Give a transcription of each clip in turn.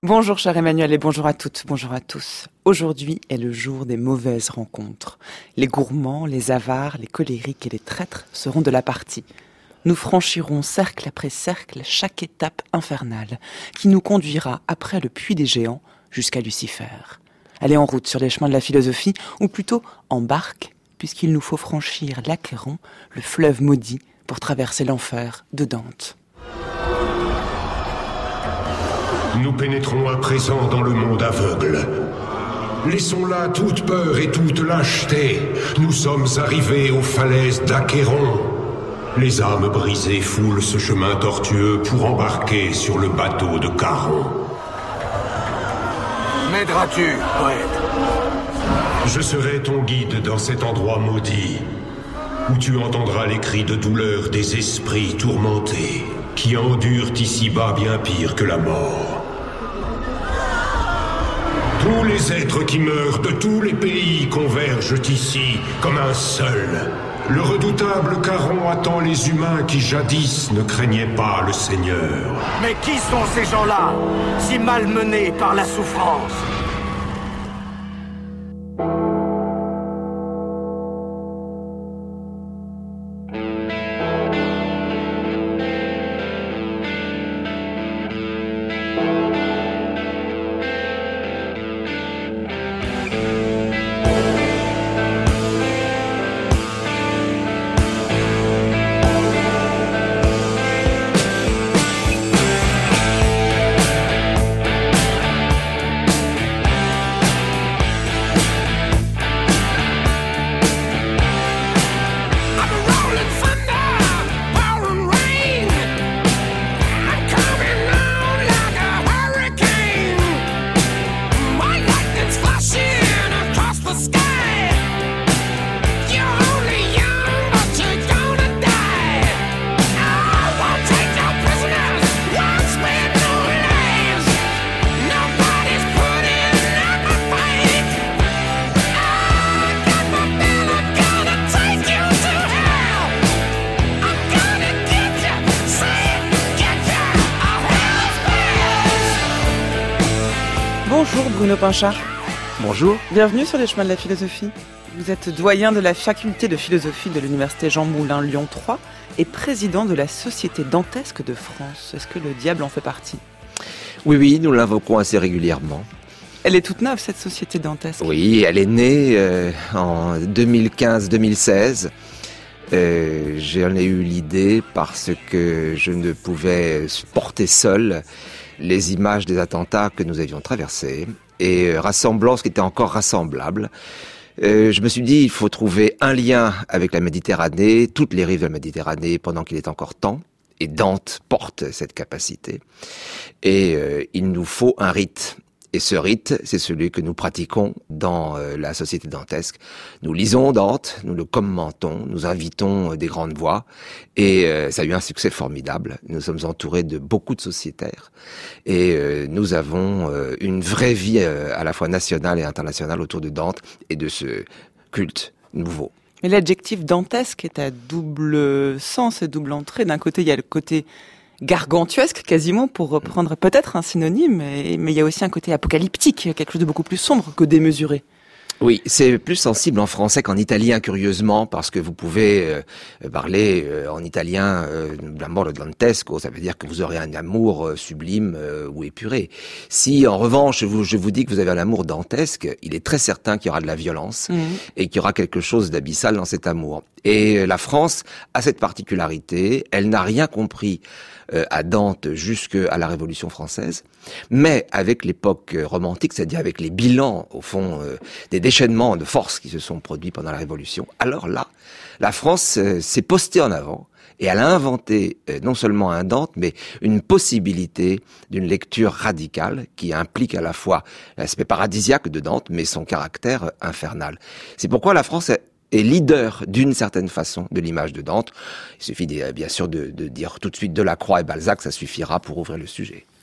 Bonjour cher Emmanuel et bonjour à toutes, bonjour à tous. Aujourd'hui est le jour des mauvaises rencontres. Les gourmands, les avares, les colériques et les traîtres seront de la partie. Nous franchirons cercle après cercle chaque étape infernale qui nous conduira après le puits des géants jusqu'à Lucifer. Allez en route sur les chemins de la philosophie, ou plutôt en barque, puisqu'il nous faut franchir l'Achéron, le fleuve maudit, pour traverser l'enfer de Dante. Nous pénétrons à présent dans le monde aveugle. Laissons là toute peur et toute lâcheté. Nous sommes arrivés aux falaises d'Achéron. Les âmes brisées foulent ce chemin tortueux pour embarquer sur le bateau de Charon. M'aideras-tu, poète? Je serai ton guide dans cet endroit maudit, où tu entendras les cris de douleur des esprits tourmentés, qui endurent ici-bas bien pire que la mort. Tous les êtres qui meurent de tous les pays convergent ici comme un seul. Le redoutable Charon attend les humains qui jadis ne craignaient pas le Seigneur. Mais qui sont ces gens-là, si malmenés par la souffrance? Bonjour Bruno Pinchard. Bonjour. Bienvenue sur les chemins de la philosophie. Vous êtes doyen de la faculté de philosophie de l'université Jean Moulin Lyon 3 et président de la Société dantesque de France. Est-ce que le diable en fait partie? Oui, nous l'invoquons assez régulièrement. Elle est toute neuve cette société dantesque. Oui, elle est née en 2015-2016. J'en ai eu l'idée parce que je ne pouvais porter seul les images des attentats que nous avions traversés et rassemblant ce qui était encore rassemblable. Je me suis dit, il faut trouver un lien avec la Méditerranée, toutes les rives de la Méditerranée pendant qu'il est encore temps. Et Dante porte cette capacité. Et il nous faut un rite. Et ce rite, c'est celui que nous pratiquons dans la société dantesque. Nous lisons Dante, nous le commentons, nous invitons des grandes voix, et ça a eu un succès formidable. Nous sommes entourés de beaucoup de sociétaires, et nous avons une vraie vie à la fois nationale et internationale autour de Dante et de ce culte nouveau. Mais l'adjectif dantesque est à double sens et double entrée. D'un côté, il y a le côté gargantuesque quasiment, pour reprendre peut-être un synonyme, mais il y a aussi un côté apocalyptique, quelque chose de beaucoup plus sombre que démesuré. Oui, c'est plus sensible en français qu'en italien, curieusement, parce que vous pouvez parler en italien l'amore dantesco, ça veut dire que vous aurez un amour sublime ou épuré. Si, en revanche, je vous dis que vous avez un amour dantesque, il est très certain qu'il y aura de la violence et qu'il y aura quelque chose d'abyssal dans cet amour. Et la France a cette particularité, elle n'a rien compris à Dante jusqu'à la Révolution française, mais avec l'époque romantique, c'est-à-dire avec les bilans, au fond, des déchaînements de force qui se sont produits pendant la Révolution, alors là, la France s'est postée en avant, et elle a inventé non seulement un Dante, mais une possibilité d'une lecture radicale qui implique à la fois l'aspect paradisiaque de Dante, mais son caractère infernal. C'est pourquoi la France est leader d'une certaine façon de l'image de Dante. Il suffit bien sûr de dire tout de suite Delacroix et Balzac, ça suffira pour ouvrir le sujet.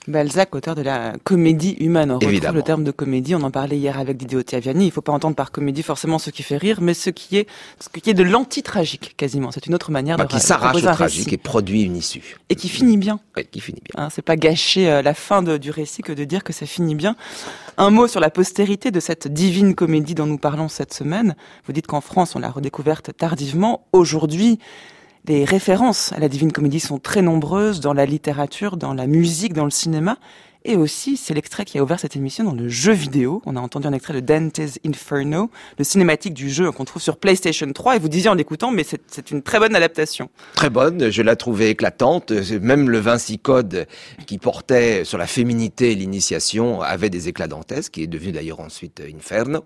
Balzac, auteur de la comédie humaine. On retrouve Évidemment. le terme de comédie. On en parlait hier avec Didier Ottaviani. Il ne faut pas entendre par comédie forcément ce qui fait rire, mais ce qui est de l'anti-tragique, quasiment. C'est une autre manière de qui s'arrache au proposer un tragique récit. et produit une issue. Et qui finit bien. Oui, qui finit bien. C'est pas gâcher la fin du récit que de dire que ça finit bien. Un mot sur la postérité de cette divine comédie dont nous parlons cette semaine. Vous dites qu'en France, on l'a redécouverte tardivement. Aujourd'hui, les références à la Divine Comédie sont très nombreuses dans la littérature, dans la musique, dans le cinéma. Et aussi, c'est l'extrait qui a ouvert cette émission dans le jeu vidéo. On a entendu un extrait de Dante's Inferno, le cinématique du jeu qu'on trouve sur PlayStation 3. Et vous disiez en l'écoutant, mais c'est une très bonne adaptation. Très bonne, je la trouvais éclatante. Même le Vinci Code qui portait sur la féminité et l'initiation avait des éclats dantesques, qui est devenu d'ailleurs ensuite Inferno.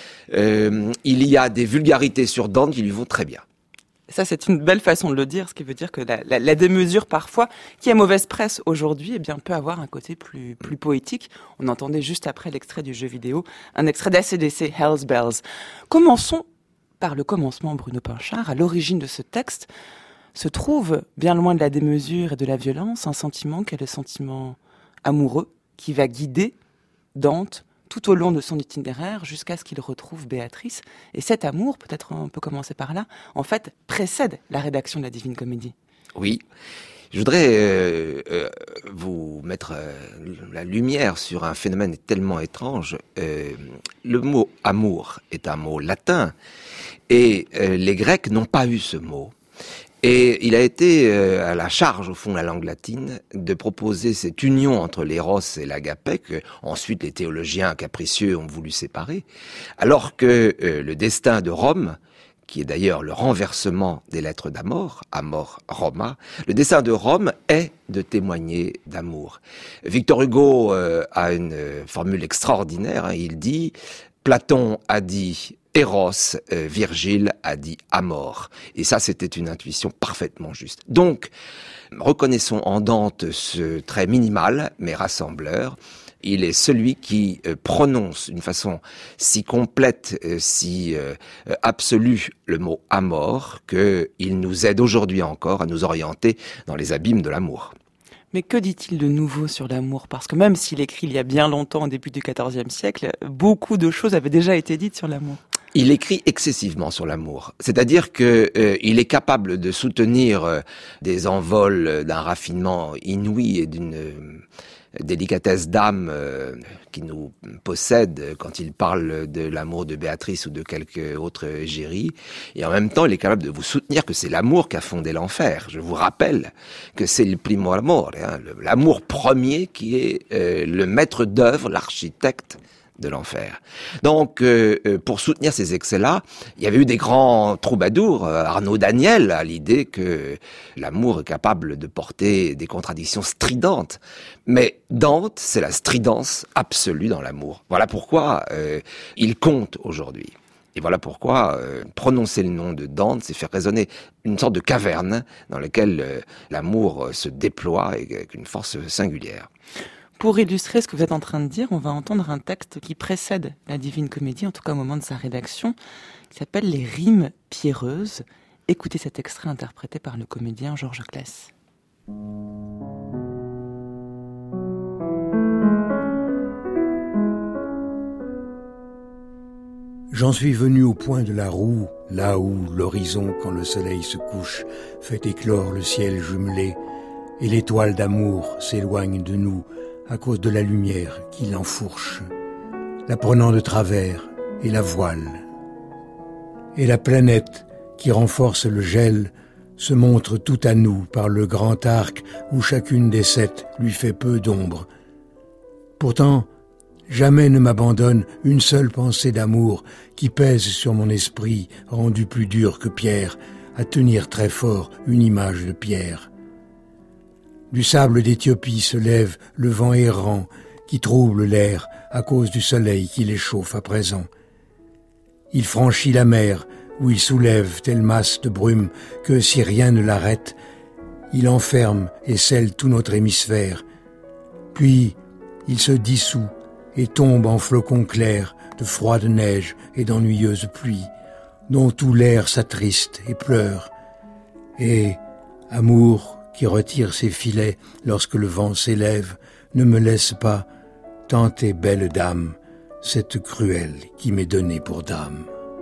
Il y a des vulgarités sur Dante qui lui vont très bien. Ça, c'est une belle façon de le dire, ce qui veut dire que la démesure, parfois, qui a mauvaise presse aujourd'hui, eh bien, peut avoir un côté plus poétique. On entendait juste après l'extrait du jeu vidéo, un extrait d'ACDC, Hell's Bells. Commençons par le commencement, Bruno Pinchard. À l'origine de ce texte se trouve, bien loin de la démesure et de la violence, un sentiment qui est le sentiment amoureux, qui va guider Dante tout au long de son itinéraire jusqu'à ce qu'il retrouve Béatrice. Et cet amour, peut-être on peut commencer par là, en fait, précède la rédaction de la Divine Comédie. Oui. Je voudrais vous mettre la lumière sur un phénomène tellement étrange. Le mot amour est un mot latin et les Grecs n'ont pas eu ce mot. Et il a été à la charge, au fond, de la langue latine, de proposer cette union entre l'éros et l'agapé, que ensuite les théologiens capricieux ont voulu séparer, alors que le destin de Rome, qui est d'ailleurs le renversement des lettres d'Amor, Amor Roma, le destin de Rome est de témoigner d'amour. Victor Hugo a une formule extraordinaire, il dit « Platon a dit Eros, Virgile a dit Amor ». Et ça, c'était une intuition parfaitement juste. Donc, reconnaissons en Dante ce trait minimal, mais rassembleur. Il est celui qui prononce d'une façon si complète, si absolue le mot amor, qu'il nous aide aujourd'hui encore à nous orienter dans les abîmes de l'amour. Mais que dit-il de nouveau sur l'amour ? Parce que même s'il écrit il y a bien longtemps, au début du XIVe siècle, beaucoup de choses avaient déjà été dites sur l'amour. Il écrit excessivement sur l'amour, c'est-à-dire que il est capable de soutenir des envols d'un raffinement inouï et d'une délicatesse d'âme qui nous possède quand il parle de l'amour de Béatrice ou de quelque autre égérie. Et en même temps, il est capable de vous soutenir que c'est l'amour qui a fondé l'enfer. Je vous rappelle que c'est le primo amore, l'amour premier qui est le maître d'œuvre, l'architecte de l'enfer. Donc, pour soutenir ces excès-là, il y avait eu des grands troubadours. Arnaud Daniel a l'idée que l'amour est capable de porter des contradictions stridentes. Mais Dante, c'est la stridence absolue dans l'amour. Voilà pourquoi il compte aujourd'hui. Et voilà pourquoi prononcer le nom de Dante, c'est faire résonner une sorte de caverne dans laquelle l'amour se déploie avec une force singulière. Pour illustrer ce que vous êtes en train de dire, on va entendre un texte qui précède la Divine Comédie, en tout cas au moment de sa rédaction, qui s'appelle « Les rimes pierreuses ». Écoutez cet extrait interprété par le comédien Georges Claes. J'en suis venu au point de la roue, là où l'horizon, quand le soleil se couche, fait éclore le ciel jumelé, et l'étoile d'amour s'éloigne de nous, à cause de la lumière qui l'enfourche, la prenant de travers et la voile. Et la planète qui renforce le gel se montre tout à nous par le grand arc où chacune des 7 lui fait peu d'ombre. Pourtant, jamais ne m'abandonne une seule pensée d'amour qui pèse sur mon esprit rendu plus dur que pierre, à tenir très fort une image de pierre. Du sable d'Éthiopie se lève le vent errant qui trouble l'air à cause du soleil qui l'échauffe à présent. Il franchit la mer où il soulève telle masse de brume que si rien ne l'arrête, il enferme et scelle tout notre hémisphère. Puis il se dissout et tombe en flocons clairs de froide neige et d'ennuyeuse pluie, dont tout l'air s'attriste et pleure. Et, amour, qui retire ses filets lorsque le vent s'élève, ne me laisse pas, tant est belle dame, cette cruelle qui m'est donnée pour dame.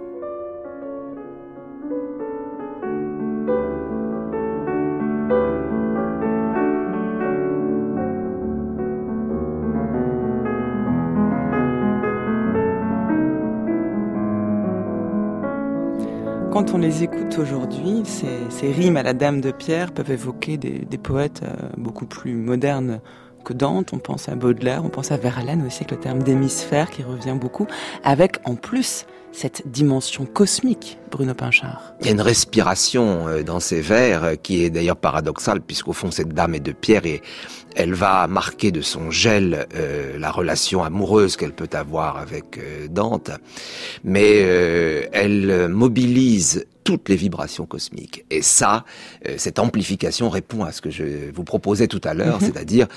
Quand on les écoute aujourd'hui, ces rimes à la Dame de Pierre peuvent évoquer des poètes beaucoup plus modernes que Dante. On pense à Baudelaire, on pense à Verlaine aussi, avec le terme d'hémisphère qui revient beaucoup, avec en plus cette dimension cosmique, Bruno Pinchard. Il y a une respiration dans ces vers qui est d'ailleurs paradoxale, puisqu'au fond cette dame est de pierre et elle va marquer de son gel la relation amoureuse qu'elle peut avoir avec Dante, mais elle mobilise toutes les vibrations cosmiques. Et ça, cette amplification répond à ce que je vous proposais tout à l'heure, c'est-à-dire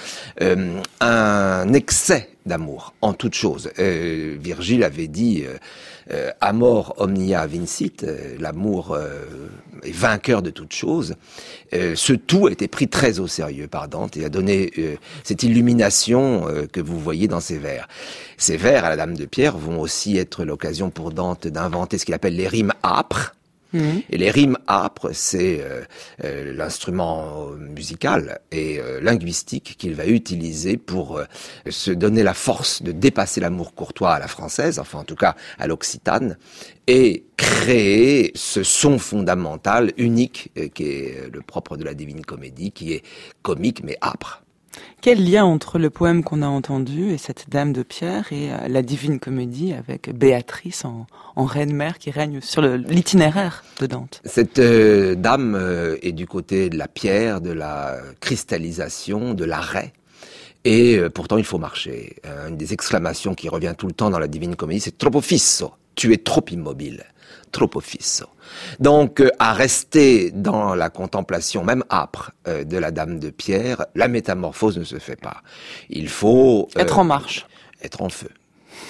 un excès d'amour en toute chose. Virgile avait dit amor omnia vincit, l'amour est vainqueur de toute chose. Ce tout a été pris très au sérieux par Dante et a donné cette illumination que vous voyez dans ces vers. Ces vers à la Dame de Pierre vont aussi être l'occasion pour Dante d'inventer ce qu'il appelle les rimes âpres. Et les rimes âpres, c'est l'instrument musical et linguistique qu'il va utiliser pour se donner la force de dépasser l'amour courtois à la française, enfin en tout cas à l'occitane, et créer ce son fondamental, unique, qui est le propre de la Divine Comédie, qui est comique mais âpre. Quel lien entre le poème qu'on a entendu et cette Dame de Pierre et la Divine Comédie avec Béatrice en reine-mère qui règne sur l'itinéraire de Dante? Cette dame est du côté de la pierre, de la cristallisation, de l'arrêt. Et pourtant, il faut marcher. Une des exclamations qui revient tout le temps dans la Divine Comédie, c'est « troppo fisso ». Tu es trop immobile. Troppo fisso. Donc, à rester dans la contemplation, même âpre, de la Dame de Pierre, la métamorphose ne se fait pas. Il faut... être en marche. Être en feu.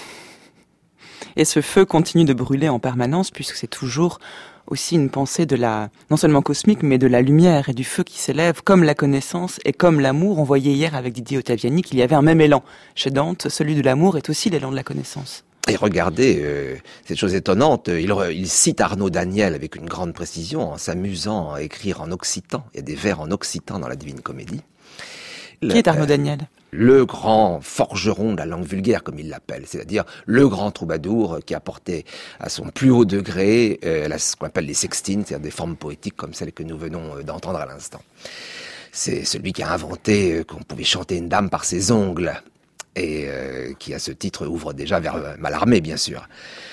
Et ce feu continue de brûler en permanence, puisque c'est toujours aussi une pensée de la, non seulement cosmique, mais de la lumière et du feu qui s'élève, comme la connaissance et comme l'amour. On voyait hier avec Didier Ottaviani qu'il y avait un même élan. Chez Dante, celui de l'amour est aussi l'élan de la connaissance. Et regardez, cette chose étonnante, il cite Arnaud Daniel avec une grande précision, en s'amusant à écrire en occitan. Il y a des vers en occitan dans la Divine Comédie. Qui est Arnaud Daniel ? Le grand forgeron de la langue vulgaire, comme il l'appelle, c'est-à-dire le grand troubadour qui a porté à son plus haut degré ce qu'on appelle les sextines, c'est-à-dire des formes poétiques comme celles que nous venons d'entendre à l'instant. C'est celui qui a inventé qu'on pouvait chanter une dame par ses ongles, et qui à ce titre ouvre déjà vers Mallarmé, bien sûr.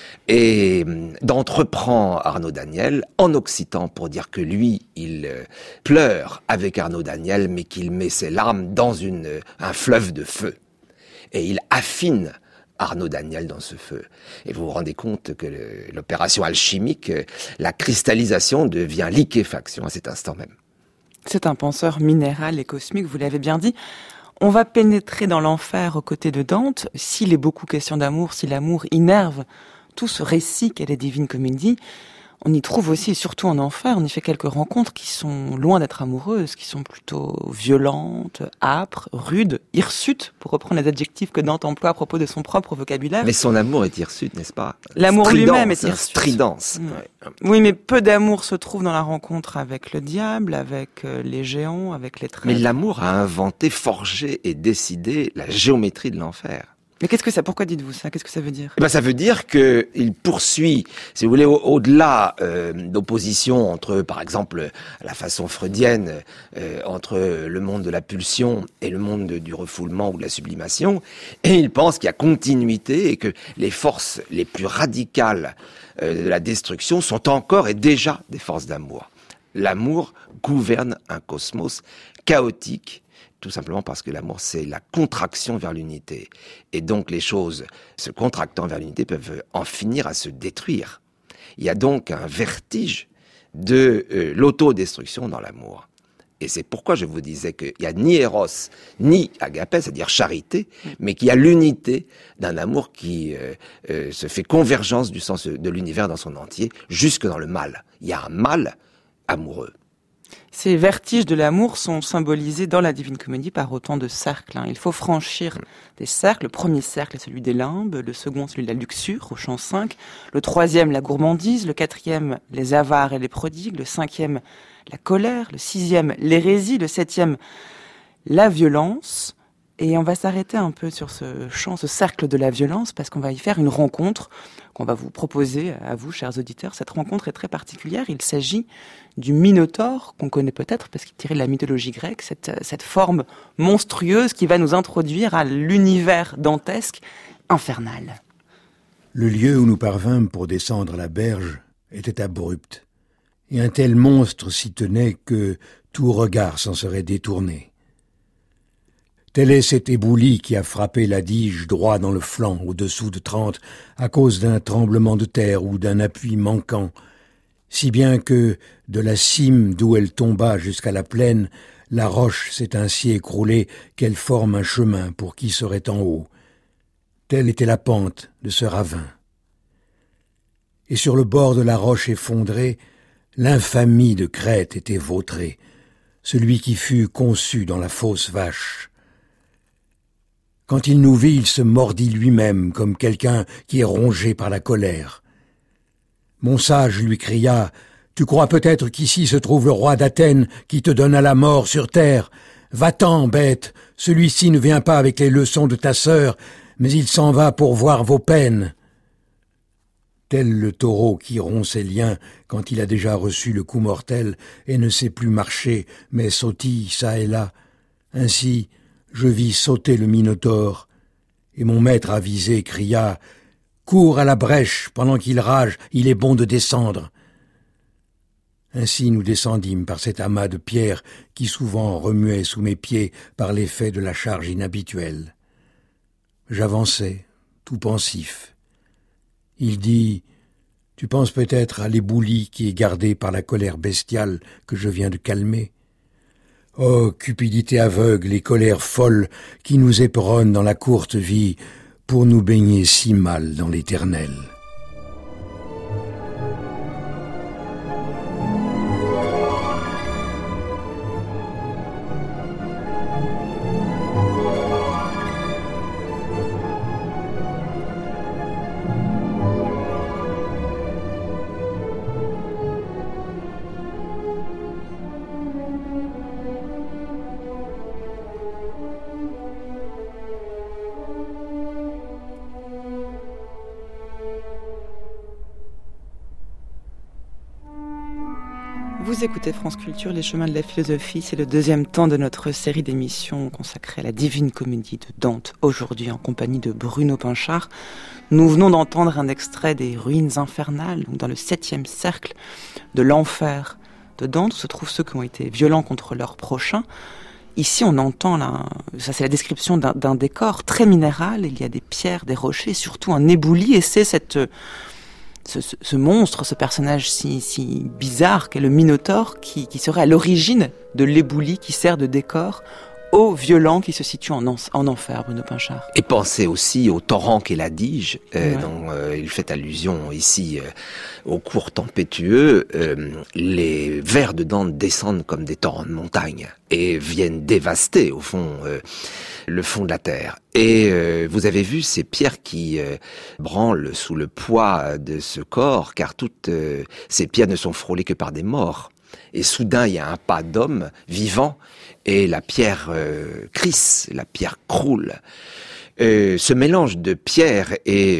Et d'entreprend Arnaud Daniel en occitan pour dire que lui, il pleure avec Arnaud Daniel, mais qu'il met ses larmes dans un fleuve de feu. Et il affine Arnaud Daniel dans ce feu. Et vous vous rendez compte que l'opération alchimique, la cristallisation devient liquéfaction à cet instant même. C'est un penseur minéral et cosmique, vous l'avez bien dit. On va pénétrer dans l'enfer aux côtés de Dante. S'il est beaucoup question d'amour, si l'amour innerve tout ce récit qu'est la Divine Comédie, on y trouve aussi, et surtout en enfer, on y fait quelques rencontres qui sont loin d'être amoureuses, qui sont plutôt violentes, âpres, rudes, hirsutes, pour reprendre les adjectifs que Dante emploie à propos de son propre vocabulaire. Mais son amour est hirsute, n'est-ce pas ? L'amour lui-même est hirsute. Stridence. Oui, mais peu d'amour se trouve dans la rencontre avec le diable, avec les géants, avec les traîtres. Mais l'amour a inventé, forgé et décidé la géométrie de l'enfer. Mais qu'est-ce que ça, pourquoi dites-vous ça? Qu'est-ce que ça veut dire? Ça veut dire que il poursuit, si vous voulez, au-delà d'opposition entre, par exemple, la façon freudienne, entre le monde de la pulsion et le monde du refoulement ou de la sublimation, et il pense qu'il y a continuité et que les forces les plus radicales de la destruction sont encore et déjà des forces d'amour. L'amour gouverne un cosmos chaotique, tout simplement parce que l'amour, c'est la contraction vers l'unité. Et donc, les choses se contractant vers l'unité peuvent en finir à se détruire. Il y a donc un vertige de l'autodestruction dans l'amour. Et c'est pourquoi je vous disais qu'il n'y a ni Eros, ni Agapé, c'est-à-dire charité, mais qu'il y a l'unité d'un amour qui se fait convergence du sens de l'univers dans son entier, jusque dans le mal. Il y a un mal amoureux. Ces vertiges de l'amour sont symbolisés dans la Divine Comédie par autant de cercles. Il faut franchir des cercles. Le premier cercle est celui des limbes, le second celui de la luxure, au chant 5, le troisième la gourmandise, le quatrième les avares et les prodigues, le cinquième la colère, le sixième l'hérésie, le septième la violence. Et on va s'arrêter un peu sur ce chant, ce cercle de la violence, parce qu'on va y faire une rencontre qu'on va vous proposer à vous, chers auditeurs. Cette rencontre est très particulière. Il s'agit du Minotaure, qu'on connaît peut-être parce qu'il est tiré de la mythologie grecque, cette forme monstrueuse qui va nous introduire à l'univers dantesque infernal. Le lieu où nous parvînmes pour descendre la berge était abrupt, et un tel monstre s'y tenait que tout regard s'en serait détourné. Tel est cet éboulis qui a frappé l'Adige droit dans le flanc, au-dessous de 30, à cause d'un tremblement de terre ou d'un appui manquant, si bien que, de la cime d'où elle tomba jusqu'à la plaine, la roche s'est ainsi écroulée qu'elle forme un chemin pour qui serait en haut. Telle était la pente de ce ravin. Et sur le bord de la roche effondrée, l'infamie de Crète était vautrée, celui qui fut conçu dans la fausse vache. Quand il nous vit, il se mordit lui-même comme quelqu'un qui est rongé par la colère. Mon sage lui cria « Tu crois peut-être qu'ici se trouve le roi d'Athènes qui te donna la mort sur terre ? Va-t'en, bête, celui-ci ne vient pas avec les leçons de ta sœur, mais il s'en va pour voir vos peines. » Tel le taureau qui rompt ses liens quand il a déjà reçu le coup mortel et ne sait plus marcher, mais sautille çà et là. Ainsi, je vis sauter le Minotaure, et mon maître avisé cria « Cours à la brèche, pendant qu'il rage, il est bon de descendre. » Ainsi nous descendîmes par cet amas de pierres qui souvent remuait sous mes pieds par l'effet de la charge inhabituelle. J'avançai, tout pensif. Il dit « Tu penses peut-être à l'éboulis qui est gardé par la colère bestiale que je viens de calmer. Oh, cupidité aveugle et colère folle qui nous éperonnent dans la courte vie pour nous baigner si mal dans l'éternel. » Vous écoutez France Culture, les chemins de la philosophie. C'est le deuxième temps de notre série d'émissions consacrée à la Divine Comédie de Dante, aujourd'hui en compagnie de Bruno Pinchard. Nous venons d'entendre un extrait des Ruines infernales, donc dans le 7e cercle de l'enfer de Dante, où se trouvent ceux qui ont été violents contre leurs prochains. Ici, on entend, là, ça c'est la description d'un décor très minéral. Il y a des pierres, des rochers, surtout un éboulis, et c'est ce monstre, ce personnage si bizarre qu'est le Minotaure qui serait à l'origine de l'éboulis qui sert de décor aux violents qui se situent en enfer, Bruno Pinchard. Et pensez aussi au torrent qu'est l'Adige, dont il fait allusion ici au cours tempétueux. Les vers de Dante descendent comme des torrents de montagne et viennent dévaster, au fond, le fond de la terre. Et vous avez vu ces pierres qui branlent sous le poids de ce corps, car toutes ces pierres ne sont frôlées que par des morts. Et soudain, il y a un pas d'homme vivant, et la pierre crisse, la pierre croule. Ce mélange de pierre et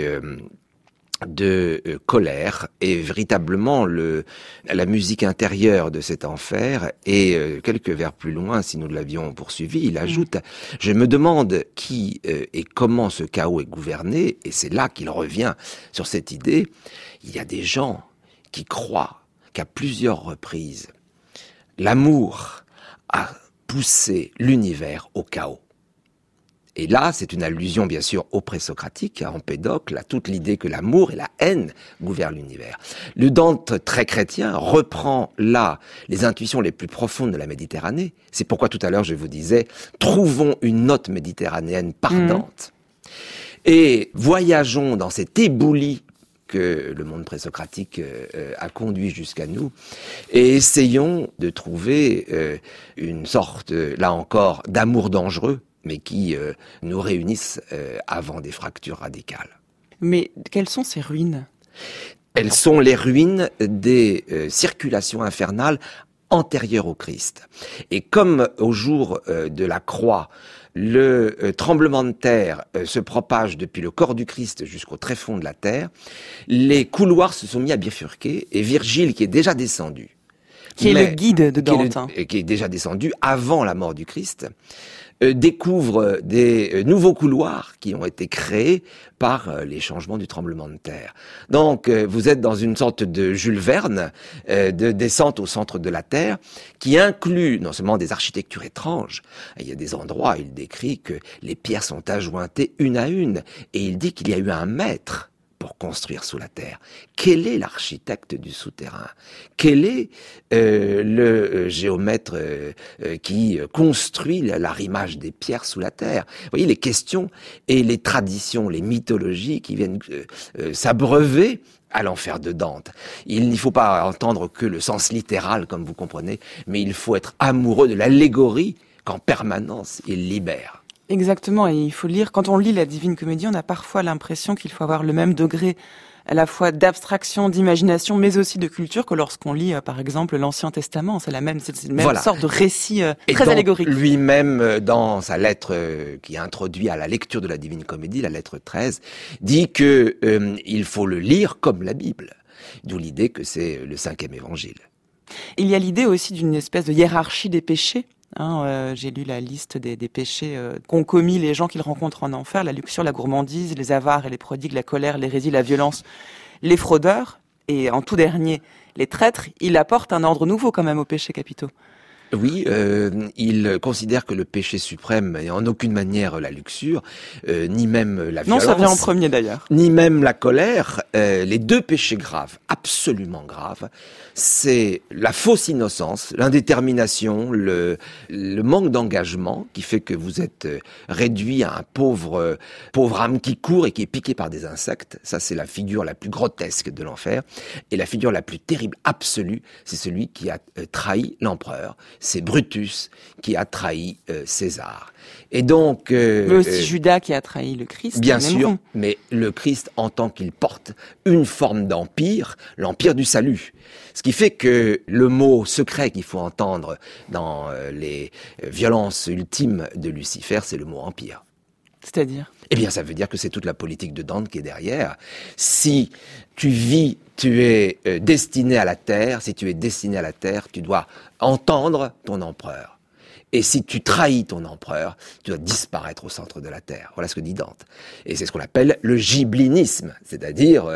de colère est véritablement la musique intérieure de cet enfer. Et quelques vers plus loin, si nous l'avions poursuivi, il ajoute « Je me demande qui et comment ce chaos est gouverné », et c'est là qu'il revient sur cette idée. Il y a des gens qui croient qu'à plusieurs reprises, l'amour a poussé l'univers au chaos. Et là, c'est une allusion bien sûr au présocratique, à Empédocle, à toute l'idée que l'amour et la haine gouvernent l'univers. Le Dante très chrétien reprend là les intuitions les plus profondes de la Méditerranée. C'est pourquoi tout à l'heure je vous disais, trouvons une note méditerranéenne par Dante. Et voyageons dans cet éboulis que le monde présocratique a conduit jusqu'à nous, et essayons de trouver une sorte, là encore, d'amour dangereux, mais qui nous réunissent avant des fractures radicales. Mais quelles sont ces ruines ? Elles sont les ruines des circulations infernales antérieures au Christ. Et comme au jour de la croix, le tremblement de terre se propage depuis le corps du Christ jusqu'au tréfonds de la terre, les couloirs se sont mis à bifurquer, et Virgile, qui est déjà descendu, qui est le guide de Dante, qui est déjà descendu avant la mort du Christ, découvre des nouveaux couloirs qui ont été créés par les changements du tremblement de terre. Donc vous êtes dans une sorte de Jules Verne, de descente au centre de la Terre, qui inclut non seulement des architectures étranges, il y a des endroits, il décrit que les pierres sont ajointées une à une, et il dit qu'il y a eu un maître pour construire sous la terre. Quel est l'architecte du souterrain ? Quel est le géomètre qui construit l'arrimage des pierres sous la terre ? Vous voyez les questions et les traditions, les mythologies qui viennent s'abreuver à l'enfer de Dante. Il n'y faut pas entendre que le sens littéral, comme vous comprenez, mais il faut être amoureux de l'allégorie qu'en permanence il libère. Exactement, et il faut lire, quand on lit la Divine Comédie, on a parfois l'impression qu'il faut avoir le même degré à la fois d'abstraction, d'imagination, mais aussi de culture que lorsqu'on lit, par exemple, l'Ancien Testament. C'est la même sorte de récit très allégorique. Lui-même, dans sa lettre qui introduit à la lecture de la Divine Comédie, la lettre 13, dit que il faut le lire comme la Bible. D'où l'idée que c'est le 5e évangile. Il y a l'idée aussi d'une espèce de hiérarchie des péchés. J'ai lu la liste des péchés qu'ont commis les gens qu'ils rencontrent en enfer: la luxure, la gourmandise, les avares et les prodigues, la colère, l'hérésie, la violence, les fraudeurs, et en tout dernier, les traîtres. Il apporte un ordre nouveau quand même aux péchés capitaux. Oui, il considère que le péché suprême n'est en aucune manière la luxure, ni même la violence. Non, ça vient en premier d'ailleurs. Ni même la colère. Les deux péchés graves, absolument graves, c'est la fausse innocence, l'indétermination, le manque d'engagement qui fait que vous êtes réduit à un pauvre âme qui court et qui est piqué par des insectes. Ça, c'est la figure la plus grotesque de l'enfer. Et la figure la plus terrible, absolue, c'est celui qui a trahi l'empereur. C'est Brutus qui a trahi César. Et donc, mais aussi Judas qui a trahi le Christ. Bien sûr, mais le Christ en tant qu'il porte une forme d'empire, l'empire du salut. Ce qui fait que le mot secret qu'il faut entendre dans les violences ultimes de Lucifer, c'est le mot empire. C'est-à-dire ? Eh bien, ça veut dire que c'est toute la politique de Dante qui est derrière. Si tu vis, tu es destiné à la terre. Si tu es destiné à la terre, tu dois entendre ton empereur. Et si tu trahis ton empereur, tu dois disparaître au centre de la terre. Voilà ce que dit Dante. Et c'est ce qu'on appelle le giblinisme, c'est-à-dire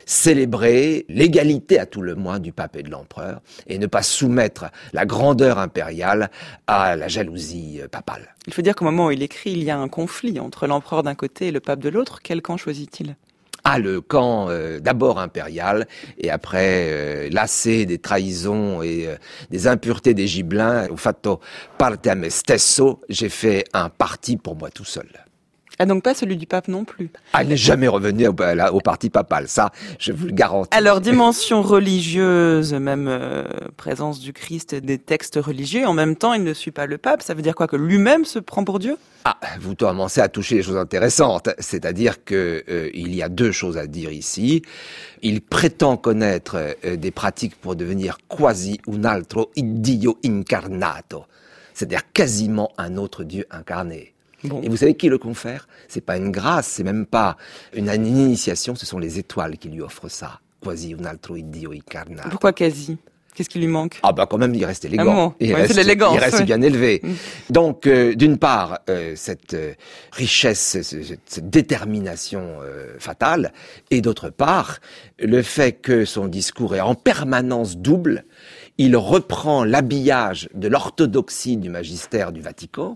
célébrer l'égalité à tout le moins du pape et de l'empereur, et ne pas soumettre la grandeur impériale à la jalousie papale. Il faut dire qu'au moment où il écrit, il y a un conflit entre l'empereur d'un côté et le pape de l'autre. Quel camp choisit-il ? Le camp d'abord impérial, et après lassé des trahisons et des impuretés des Gibelins, au fatto parte a me stesso, j'ai fait un parti pour moi tout seul. Ah, donc pas celui du pape non plus. Il n'est jamais revenu au parti papal, ça, je vous le garantis. Alors, dimension religieuse, même présence du Christ, des textes religieux, en même temps, il ne suit pas le pape. Ça veut dire quoi, que lui-même se prend pour Dieu ? Vous commencez à toucher les choses intéressantes. C'est-à-dire que il y a deux choses à dire ici. Il prétend connaître des pratiques pour devenir quasi un altro Dio incarnato, c'est-à-dire quasiment un autre Dieu incarné. Bon. Et vous savez qui le confère ? C'est pas une grâce, c'est même pas une initiation, ce sont les étoiles qui lui offrent ça. Quasi un altro Dio incarnato. Pourquoi quasi ? Qu'est-ce qui lui manque ? Quand même, il reste élégant. Il reste bien élevé. Donc, d'une part, cette richesse, cette détermination fatale, et d'autre part, le fait que son discours est en permanence double. Il reprend l'habillage de l'orthodoxie du magistère du Vatican,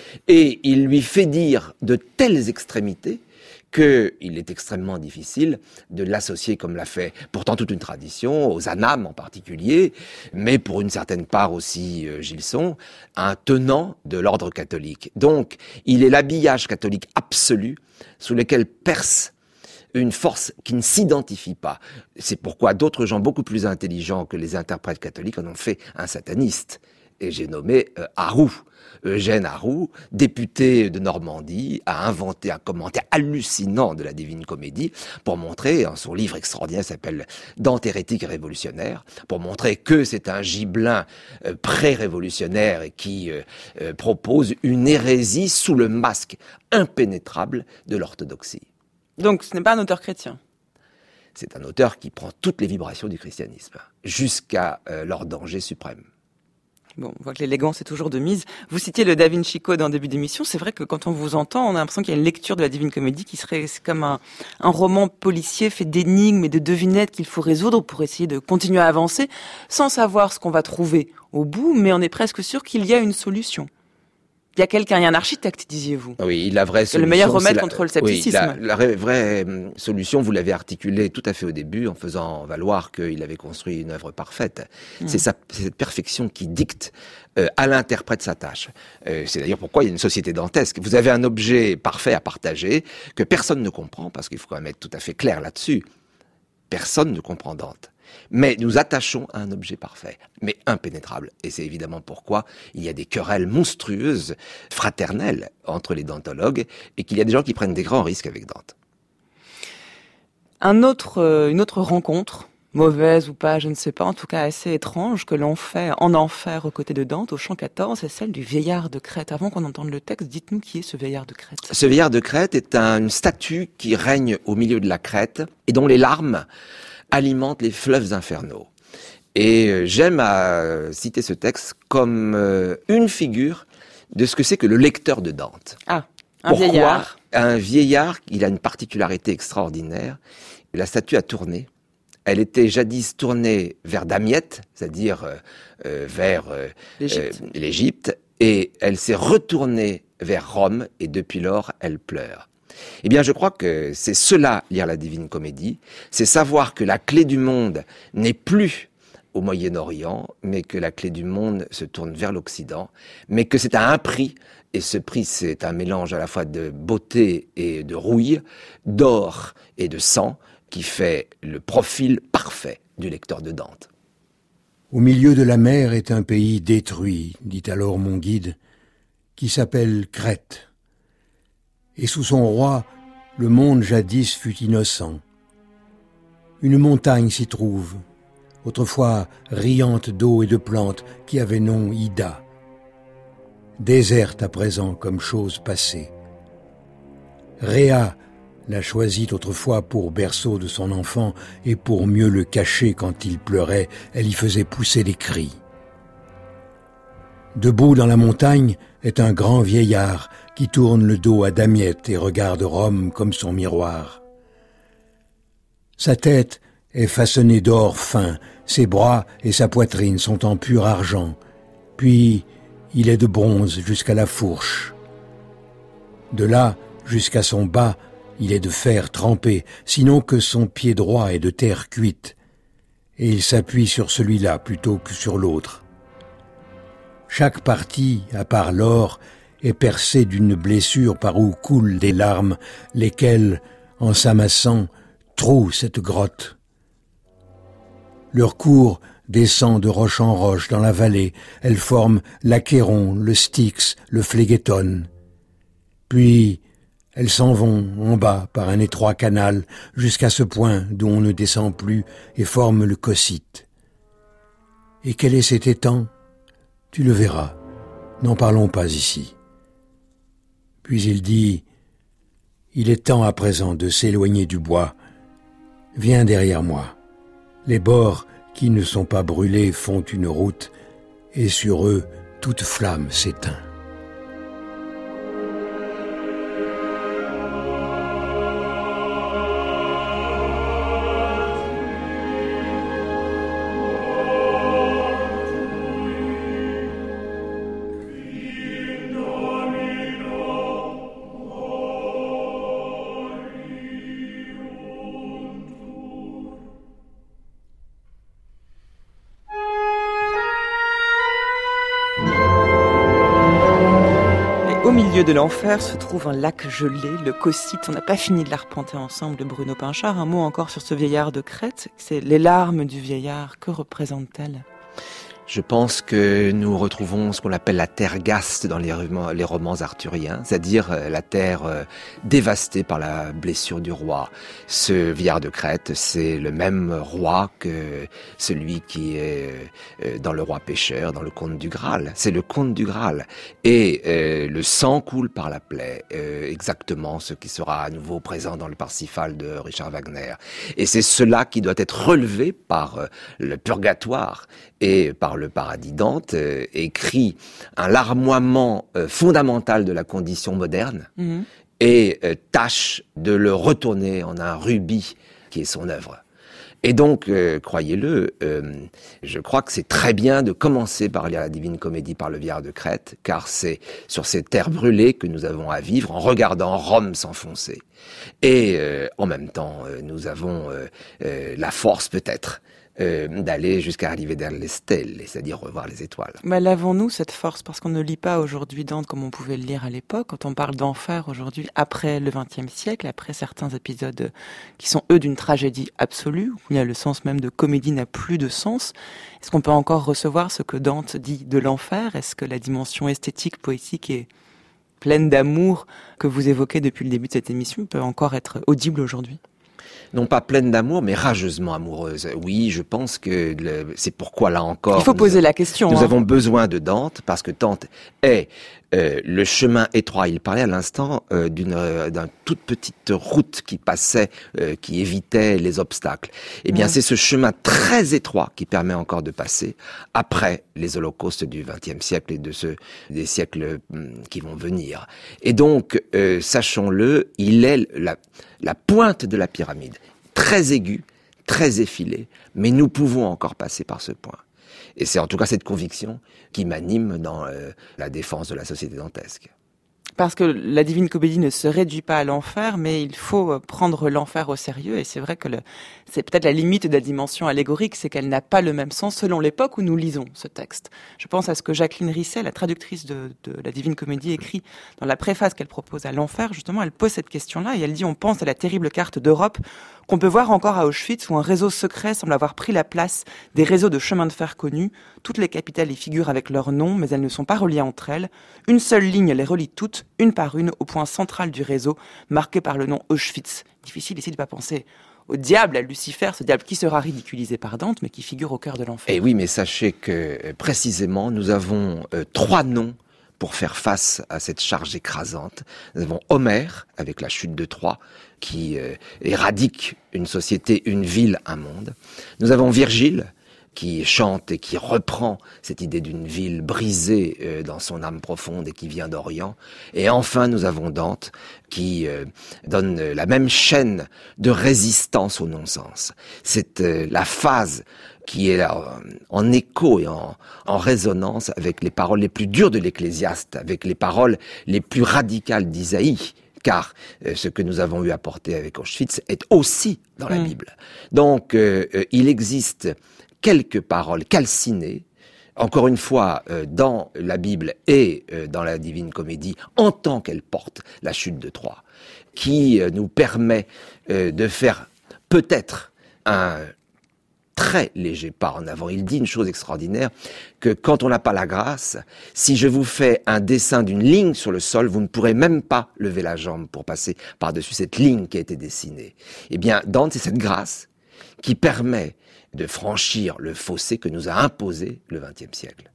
et il lui fait dire de telles extrémités qu'il est extrêmement difficile de l'associer, comme l'a fait pourtant toute une tradition, aux anames en particulier, mais pour une certaine part aussi Gilson, un tenant de l'ordre catholique. Donc, il est l'habillage catholique absolu sous lequel perce une force qui ne s'identifie pas. C'est pourquoi d'autres gens beaucoup plus intelligents que les interprètes catholiques en ont fait un sataniste. Et j'ai nommé Haroux. Eugène Haroux, député de Normandie, a inventé un commentaire hallucinant de la Divine Comédie pour montrer, son livre extraordinaire s'appelle Dante hérétique et révolutionnaire, pour montrer que c'est un gibelin pré-révolutionnaire et qui propose une hérésie sous le masque impénétrable de l'orthodoxie. Donc ce n'est pas un auteur chrétien. C'est un auteur qui prend toutes les vibrations du christianisme, jusqu'à leur danger suprême. Bon, on voit que l'élégance est toujours de mise. Vous citiez le Da Vinci Code en début d'émission. C'est vrai que quand on vous entend, on a l'impression qu'il y a une lecture de la Divine Comédie qui serait comme un roman policier fait d'énigmes et de devinettes qu'il faut résoudre pour essayer de continuer à avancer sans savoir ce qu'on va trouver au bout, mais on est presque sûr qu'il y a une solution. Il y a quelqu'un, il y a un architecte, disiez-vous. Oui, la vraie solution. Le meilleur remède contre le scepticisme. Oui, la vraie solution, vous l'avez articulée tout à fait au début en faisant valoir qu'il avait construit une œuvre parfaite. C'est cette perfection qui dicte à l'interprète sa tâche. C'est d'ailleurs pourquoi il y a une société dantesque. Vous avez un objet parfait à partager que personne ne comprend, parce qu'il faut quand même être tout à fait clair là-dessus. Personne ne comprend Dante. Mais nous attachons à un objet parfait, mais impénétrable. Et c'est évidemment pourquoi il y a des querelles monstrueuses, fraternelles, entre les dantologues, et qu'il y a des gens qui prennent des grands risques avec Dante. Une autre rencontre, mauvaise ou pas, je ne sais pas, en tout cas assez étrange, que l'on fait en enfer aux côtés de Dante, au chant 14, c'est celle du vieillard de Crète. Avant qu'on entende le texte, dites-nous qui est ce vieillard de Crète. Ce vieillard de Crète est une statue qui règne au milieu de la Crète, et dont les larmes alimente les fleuves infernaux. Et j'aime à citer ce texte comme une figure de ce que c'est que le lecteur de Dante. Ah, Pourquoi vieillard. Un vieillard, il a une particularité extraordinaire. La statue a tourné. Elle était jadis tournée vers Damiette, c'est-à-dire vers l'Égypte, et elle s'est retournée vers Rome, et depuis lors, elle pleure. Eh bien, je crois que c'est cela, lire la Divine Comédie, c'est savoir que la clé du monde n'est plus au Moyen-Orient, mais que la clé du monde se tourne vers l'Occident, mais que c'est à un prix, et ce prix, c'est un mélange à la fois de beauté et de rouille, d'or et de sang, qui fait le profil parfait du lecteur de Dante. Au milieu de la mer est un pays détruit, dit alors mon guide, qui s'appelle Crète. Et sous son roi, le monde jadis fut innocent. Une montagne s'y trouve, autrefois riante d'eau et de plantes, qui avait nom Ida. Déserte à présent comme chose passée. Rhéa la choisit autrefois pour berceau de son enfant, et pour mieux le cacher quand il pleurait, elle y faisait pousser des cris. Debout dans la montagne est un grand vieillard qui tourne le dos à Damiette et regarde Rome comme son miroir. Sa tête est façonnée d'or fin, ses bras et sa poitrine sont en pur argent, puis il est de bronze jusqu'à la fourche. De là jusqu'à son bas, il est de fer trempé, sinon que son pied droit est de terre cuite, et il s'appuie sur celui-là plutôt que sur l'autre. Chaque partie, à part l'or, est percée d'une blessure par où coulent des larmes, lesquelles, en s'amassant, trouent cette grotte. Leur cours descend de roche en roche dans la vallée. Elles forment l'Achéron, le Styx, le Phlegéton. Puis, elles s'en vont en bas par un étroit canal jusqu'à ce point d'où on ne descend plus et forme le Cocyte. Et quel est cet étang ? Tu le verras, n'en parlons pas ici. Puis il dit, il est temps à présent de s'éloigner du bois. Viens derrière moi. Les bords qui ne sont pas brûlés font une route, et sur eux, toute flamme s'éteint. milieu de l'enfer se trouve un lac gelé, le Cocyte. On n'a pas fini de l'arpenter ensemble, Bruno Pinchard. Un mot encore sur ce vieillard de Crète. C'est les larmes du vieillard. Que représentent-elles ? Je pense que nous retrouvons ce qu'on appelle la terre gaste dans les romans arthuriens, c'est-à-dire la terre dévastée par la blessure du roi. Ce vieillard de Crète, c'est le même roi que celui qui est dans le roi pêcheur, dans le conte du Graal. C'est le conte du Graal. Et le sang coule par la plaie, exactement ce qui sera à nouveau présent dans le Parsifal de Richard Wagner. Et c'est cela qui doit être relevé par le purgatoire et par le paradis. Dante écrit un larmoiement fondamental de la condition moderne et tâche de le retourner en un rubis qui est son œuvre. Et donc, croyez-le, je crois que c'est très bien de commencer par lire la Divine Comédie par le vieillard de Crète, car c'est sur ces terres brûlées que nous avons à vivre en regardant Rome s'enfoncer. Et en même temps, nous avons la force peut-être d'aller jusqu'à arriver vers les stelles, c'est-à-dire revoir les étoiles. Mais l'avons-nous cette force? Parce qu'on ne lit pas aujourd'hui Dante comme on pouvait le lire à l'époque. Quand on parle d'enfer aujourd'hui, après le XXe siècle, après certains épisodes qui sont eux d'une tragédie absolue, où il y a le sens même de comédie n'a plus de sens, est-ce qu'on peut encore recevoir ce que Dante dit de l'enfer? Est-ce que la dimension esthétique, poétique et pleine d'amour que vous évoquez depuis le début de cette émission peut encore être audible aujourd'hui? Non pas pleine d'amour, mais rageusement amoureuse. Oui, je pense que c'est pourquoi, là encore... Il faut poser la question. Nous avons besoin de Dante, parce que Dante est le chemin étroit. Il parlait à l'instant d'une toute petite route qui passait, qui évitait les obstacles. Eh bien, c'est ce chemin très étroit qui permet encore de passer après les holocaustes du XXe siècle et des siècles qui vont venir. Et donc, sachons-le, il est la pointe de la pyramide, très aiguë, très effilée, mais nous pouvons encore passer par ce point. Et c'est en tout cas cette conviction qui m'anime dans la défense de la société dantesque. Parce que la Divine Comédie ne se réduit pas à l'enfer, mais il faut prendre l'enfer au sérieux. Et c'est vrai que c'est peut-être la limite de la dimension allégorique, c'est qu'elle n'a pas le même sens selon l'époque où nous lisons ce texte. Je pense à ce que Jacqueline Risset, la traductrice de la Divine Comédie, écrit dans la préface qu'elle propose à l'enfer. Justement, elle pose cette question-là et elle dit « On pense à la terrible carte d'Europe qu'on peut voir encore à Auschwitz, où un réseau secret semble avoir pris la place des réseaux de chemins de fer connus. Toutes les capitales y figurent avec leur nom, mais elles ne sont pas reliées entre elles. Une seule ligne les relie toutes, une par une, au point central du réseau, marqué par le nom Auschwitz. » Difficile ici de ne pas penser au diable, à Lucifer, ce diable qui sera ridiculisé par Dante, mais qui figure au cœur de l'enfer. Et oui, mais sachez que, précisément, nous avons 3 noms pour faire face à cette charge écrasante. Nous avons Homère, avec la chute de Troie, qui éradique une société, une ville, un monde. Nous avons Virgile, qui chante et qui reprend cette idée d'une ville brisée dans son âme profonde et qui vient d'Orient. Et enfin, nous avons Dante, qui donne la même chaîne de résistance au non-sens. C'est la phase qui est en écho et en résonance avec les paroles les plus dures de l'Ecclésiaste, avec les paroles les plus radicales d'Isaïe, car ce que nous avons eu à porter avec Auschwitz est aussi dans la Bible. Donc, il existe quelques paroles calcinées, encore une fois, dans la Bible et dans la Divine Comédie, en tant qu'elle porte la chute de Troie, qui nous permet de faire peut-être un très léger pas en avant. Il dit une chose extraordinaire, que quand on n'a pas la grâce, si je vous fais un dessin d'une ligne sur le sol, vous ne pourrez même pas lever la jambe pour passer par-dessus cette ligne qui a été dessinée. Eh bien, Dante, c'est cette grâce qui permet de franchir le fossé que nous a imposé le XXe siècle.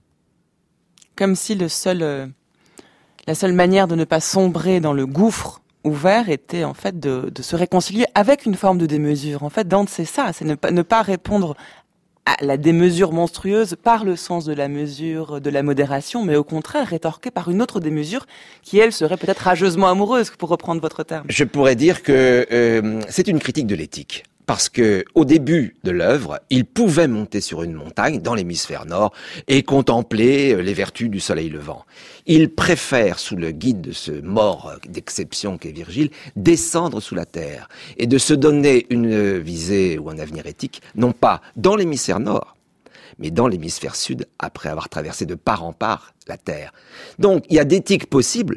Comme si la seule manière de ne pas sombrer dans le gouffre ouvert était en fait de se réconcilier avec une forme de démesure. En fait, Dante, c'est ça, c'est ne pas répondre à la démesure monstrueuse par le sens de la mesure, de la modération, mais au contraire rétorquer par une autre démesure qui, elle, serait peut-être rageusement amoureuse, pour reprendre votre terme. Je pourrais dire que c'est une critique de l'éthique. Parce que, au début de l'œuvre, il pouvait monter sur une montagne, dans l'hémisphère nord, et contempler les vertus du soleil levant. Il préfère, sous le guide de ce mort d'exception qu'est Virgile, descendre sous la terre, et de se donner une visée ou un avenir éthique, non pas dans l'hémisphère nord, mais dans l'hémisphère sud, après avoir traversé de part en part la terre. Donc, il y a d'éthique possible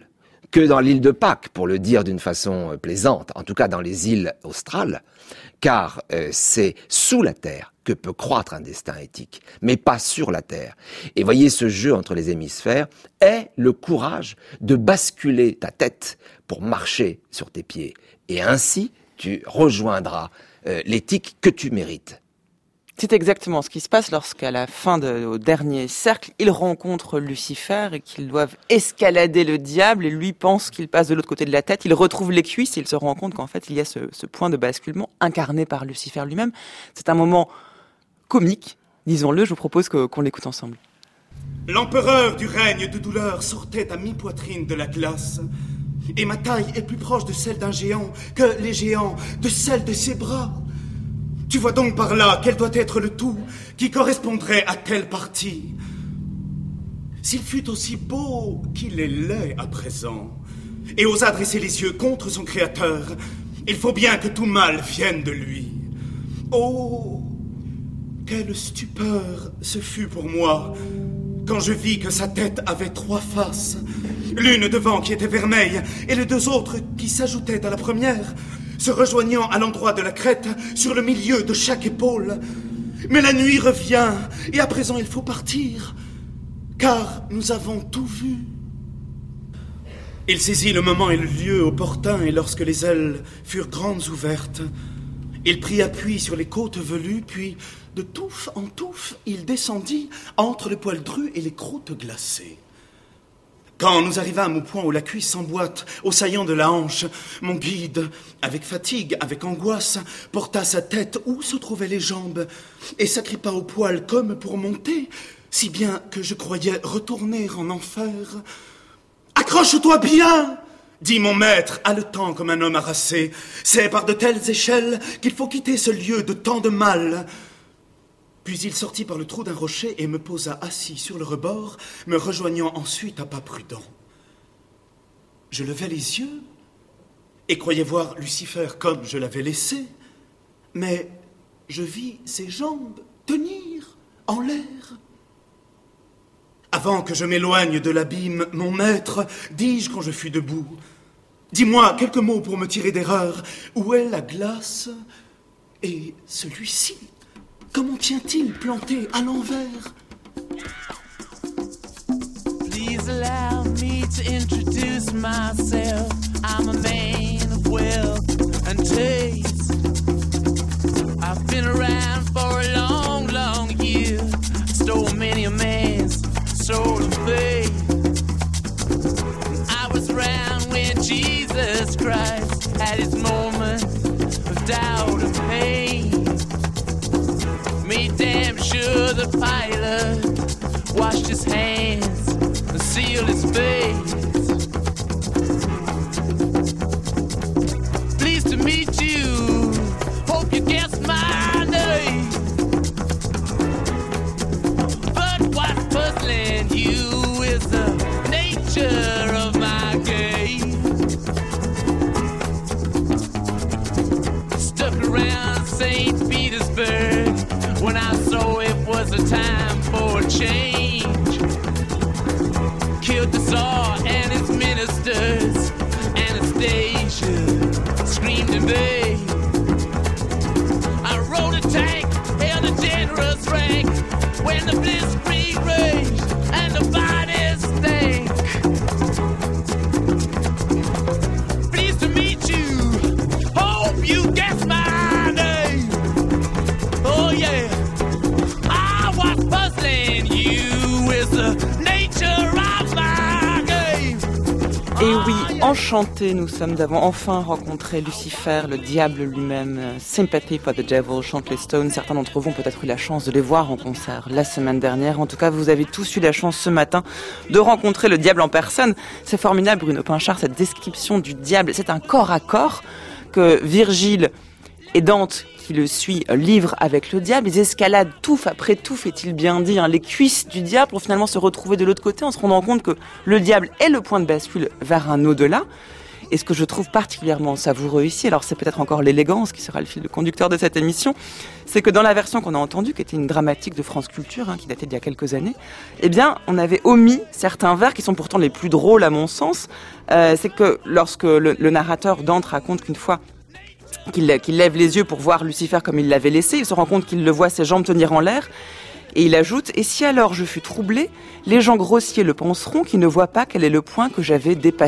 que dans l'île de Pâques, pour le dire d'une façon plaisante, en tout cas dans les îles australes, car c'est sous la Terre que peut croître un destin éthique, mais pas sur la Terre. Et voyez, ce jeu entre les hémisphères est le courage de basculer ta tête pour marcher sur tes pieds. Et ainsi, tu rejoindras l'éthique que tu mérites. C'est exactement ce qui se passe lorsqu'à la fin au dernier cercle, ils rencontrent Lucifer et qu'ils doivent escalader le diable et lui pense qu'il passe de l'autre côté de la tête. Il retrouve les cuisses et il se rend compte qu'en fait il y a ce point de basculement incarné par Lucifer lui-même. C'est un moment comique, disons-le, je vous propose qu'on l'écoute ensemble. L'empereur du règne de douleur sortait à mi-poitrine de la glace, et ma taille est plus proche de celle d'un géant que les géants de celle de ses bras. Tu vois donc par là quel doit être le tout qui correspondrait à telle partie. S'il fut aussi beau qu'il est laid à présent, et osa dresser les yeux contre son créateur, il faut bien que tout mal vienne de lui. Oh, quelle stupeur ce fut pour moi quand je vis que sa tête avait 3 faces, l'une devant qui était vermeille et les 2 autres qui s'ajoutaient à la première, se rejoignant à l'endroit de la crête sur le milieu de chaque épaule. Mais la nuit revient et à présent il faut partir, car nous avons tout vu. Il saisit le moment et le lieu opportun, et lorsque les ailes furent grandes ouvertes, il prit appui sur les côtes velues, puis de touffe en touffe, il descendit entre le poil dru et les croûtes glacées. Quand nous arrivâmes au point où la cuisse s'emboîte au saillant de la hanche, mon guide, avec fatigue, avec angoisse, porta sa tête où se trouvaient les jambes et s'agrippa au poil comme pour monter, si bien que je croyais retourner en enfer. « Accroche-toi bien !» dit mon maître, haletant comme un homme harassé. « C'est par de telles échelles qu'il faut quitter ce lieu de tant de mal. » Puis il sortit par le trou d'un rocher et me posa assis sur le rebord, me rejoignant ensuite à pas prudents. Je levai les yeux et croyais voir Lucifer comme je l'avais laissé, mais je vis ses jambes tenir en l'air. Avant que je m'éloigne de l'abîme, mon maître, dis-je quand je fus debout, dis-moi quelques mots pour me tirer d'erreur. Où est la glace et celui-ci? Comment tient-il planté à l'envers? Please allow me to introduce myself. I'm a man of wealth and taste. I've been around for a long, long year. Stole many a man's soul and faith. I was around when Jesus Christ had his moment of doubt and pain. Made damn sure the pilot washed his hands and sealed his face. Pleased to meet you, hope you guessed my name. But what's puzzling you is the nature of my game. Stuck around St. Petersburg when I saw it was a time for a change. Killed the Tsar and his ministers. Anastasia screamed in vain. I rode a tank, held a generous rank when the blitzkrieg raged and the bodies stank. Pleased to meet you, hope you guessed my name. Oh yeah, I was puzzling you with the nature of my game. Et oui, enchantés, nous sommes d'avoir enfin rencontré Lucifer, le diable lui-même. Sympathy for the Devil chante les Stones. Certains d'entre vous ont peut-être eu la chance de les voir en concert la semaine dernière. En tout cas, vous avez tous eu la chance ce matin de rencontrer le diable en personne. C'est formidable, Bruno Pinchard, cette description du diable. C'est un corps à corps que Virgile et Dante, qui le suit, livrent avec le diable. Ils escaladent touffe après touffe, est-il bien dit, les cuisses du diable pour finalement se retrouver de l'autre côté en se rendant compte que le diable est le point de bascule vers un au-delà. et ce que je trouve particulièrement savoureux ici, alors c'est peut-être encore l'élégance qui sera le fil conducteur de cette émission, c'est que dans la version qu'on a entendue, qui était une dramatique de France Culture, qui datait d'il y a quelques années, eh bien, on avait omis certains vers qui sont pourtant les plus drôles à mon sens. C'est que lorsque le narrateur Dante raconte qu'une fois qu'il lève les yeux pour voir Lucifer comme il l'avait laissé, il se rend compte qu'il le voit ses jambes tenir en l'air, et il ajoute « Et si alors je fus troublé, les gens grossiers le penseront qui ne voient pas quel est le point que j'avais dépassé. »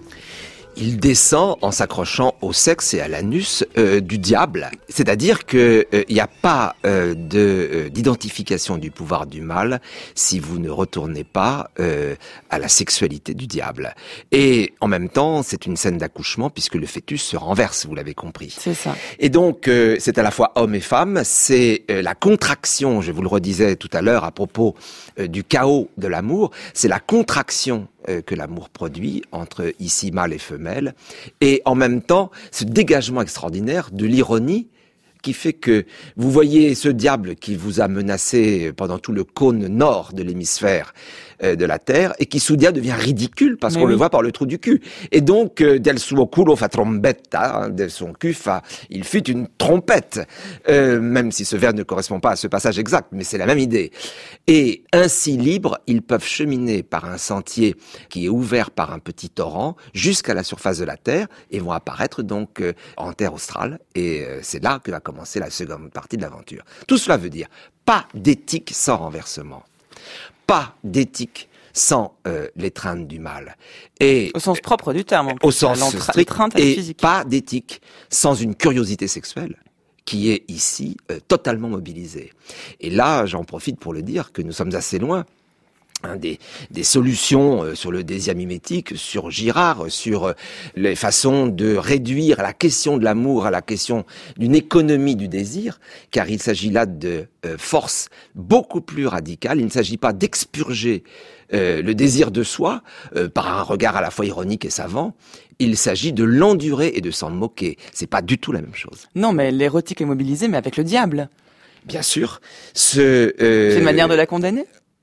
Il descend en s'accrochant au sexe et à l'anus du diable. C'est-à-dire qu'il n'y a pas d'identification du pouvoir du mal si vous ne retournez pas à la sexualité du diable. Et en même temps, c'est une scène d'accouchement puisque le fœtus se renverse, vous l'avez compris. C'est ça. Et donc, c'est à la fois homme et femme, c'est la contraction, je vous le redisais tout à l'heure à propos du chaos de l'amour, c'est la contraction que l'amour produit entre ici mâle et femelle, et en même temps ce dégagement extraordinaire de l'ironie qui fait que vous voyez ce diable qui vous a menacé pendant tout le cône nord de l'hémisphère de la Terre et qui soudain devient ridicule parce qu'on le voit par le trou du cul. Et donc, del suo culo fa trombetta, de son cul il fit une trompette, même si ce vers ne correspond pas à ce passage exact, mais c'est la même idée. Et ainsi libres, ils peuvent cheminer par un sentier qui est ouvert par un petit torrent jusqu'à la surface de la Terre et vont apparaître donc en terre australe. Et c'est là que va commencer la seconde partie de l'aventure. Tout cela veut dire pas d'éthique sans renversement. Pas d'éthique sans l'étreinte du mal. Et au sens propre du terme. Au sens strict. Et physique. Pas d'éthique sans une curiosité sexuelle qui est ici totalement mobilisée. Et là, j'en profite pour le dire que nous sommes assez loin des solutions sur le désir mimétique, sur Girard, sur les façons de réduire la question de l'amour à la question d'une économie du désir, car il s'agit là de forces beaucoup plus radicales. Il ne s'agit pas d'expurger le désir de soi par un regard à la fois ironique et savant. Il s'agit de l'endurer et de s'en moquer. C'est pas du tout la même chose. Non, mais l'érotique est mobilisée, mais avec le diable. Bien sûr. C'est une manière de la condamner ?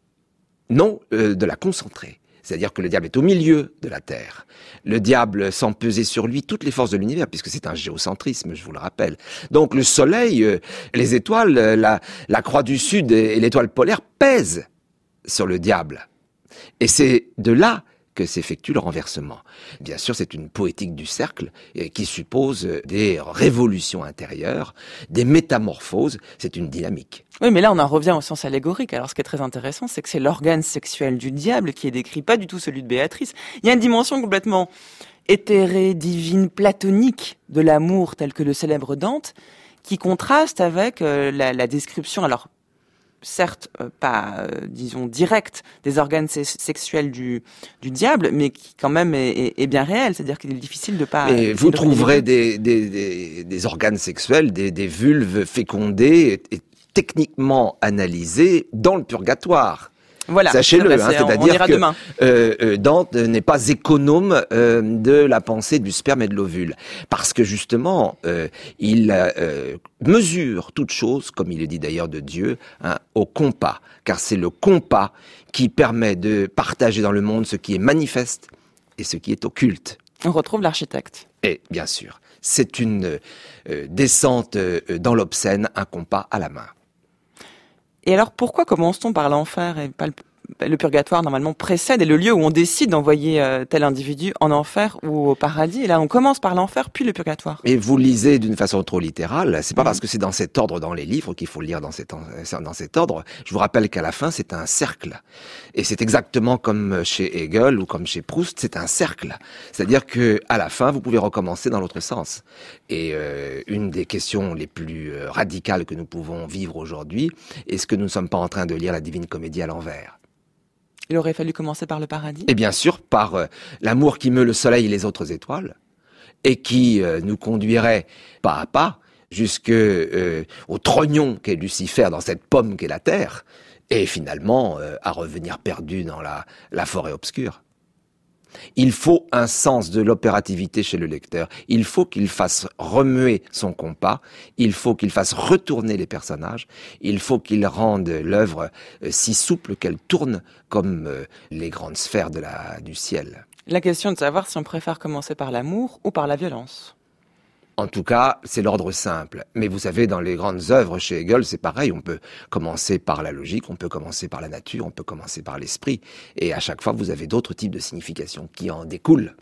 Non, de la concentrer. C'est-à-dire que le diable est au milieu de la Terre. Le diable sent peser sur lui toutes les forces de l'univers, puisque c'est un géocentrisme, je vous le rappelle. Donc le soleil, les étoiles, la croix du Sud et l'étoile polaire pèsent sur le diable. Et c'est de là que s'effectue le renversement. Bien sûr, c'est une poétique du cercle qui suppose des révolutions intérieures, des métamorphoses, c'est une dynamique. Oui, mais là, on en revient au sens allégorique. Alors, ce qui est très intéressant, c'est que c'est l'organe sexuel du diable qui est décrit, pas du tout celui de Béatrice. Il y a une dimension complètement éthérée, divine, platonique de l'amour tel que le célèbre Dante, qui contraste avec la description, alors certes pas, disons, directe des organes sexuels du diable, mais qui quand même est bien réel. C'est-à-dire qu'il est difficile de pas... Mais vous trouverez des organes sexuels, des vulves fécondées et techniquement analysées dans le purgatoire. Voilà, sachez-le, c'est-à-dire que Dante n'est pas économe de la pensée du sperme et de l'ovule, parce que justement, il mesure toute chose, comme il est dit d'ailleurs de Dieu, au compas, car c'est le compas qui permet de partager dans le monde ce qui est manifeste et ce qui est occulte. On retrouve l'architecte. Et bien sûr, c'est une descente dans l'obscène, un compas à la main. Et alors, pourquoi commence-t-on par l'enfer et pas le purgatoire, normalement, précède, et le lieu où on décide d'envoyer tel individu en enfer ou au paradis. Et là, on commence par l'enfer, puis le purgatoire. Et vous lisez d'une façon trop littérale. C'est pas parce que c'est dans cet ordre dans les livres qu'il faut le lire dans cet ordre. Je vous rappelle qu'à la fin, c'est un cercle. Et c'est exactement comme chez Hegel ou comme chez Proust, c'est un cercle. C'est-à-dire que à la fin, vous pouvez recommencer dans l'autre sens. Et une des questions les plus radicales que nous pouvons vivre aujourd'hui, est-ce que nous ne sommes pas en train de lire la Divine Comédie à l'envers ? Il aurait fallu commencer par le paradis ? Et bien sûr, par l'amour qui meut le soleil et les autres étoiles, et qui nous conduirait pas à pas jusqu'au trognon qu'est Lucifer dans cette pomme qu'est la Terre, et finalement à revenir perdu dans la forêt obscure. Il faut un sens de l'opérativité chez le lecteur. Il faut qu'il fasse remuer son compas. Il faut qu'il fasse retourner les personnages. Il faut qu'il rende l'œuvre si souple qu'elle tourne comme les grandes sphères du ciel. La question de savoir si on préfère commencer par l'amour ou par la violence. En tout cas, c'est l'ordre simple. Mais vous savez, dans les grandes œuvres chez Hegel, c'est pareil. On peut commencer par la logique, on peut commencer par la nature, on peut commencer par l'esprit. Et à chaque fois, vous avez d'autres types de significations qui en découlent.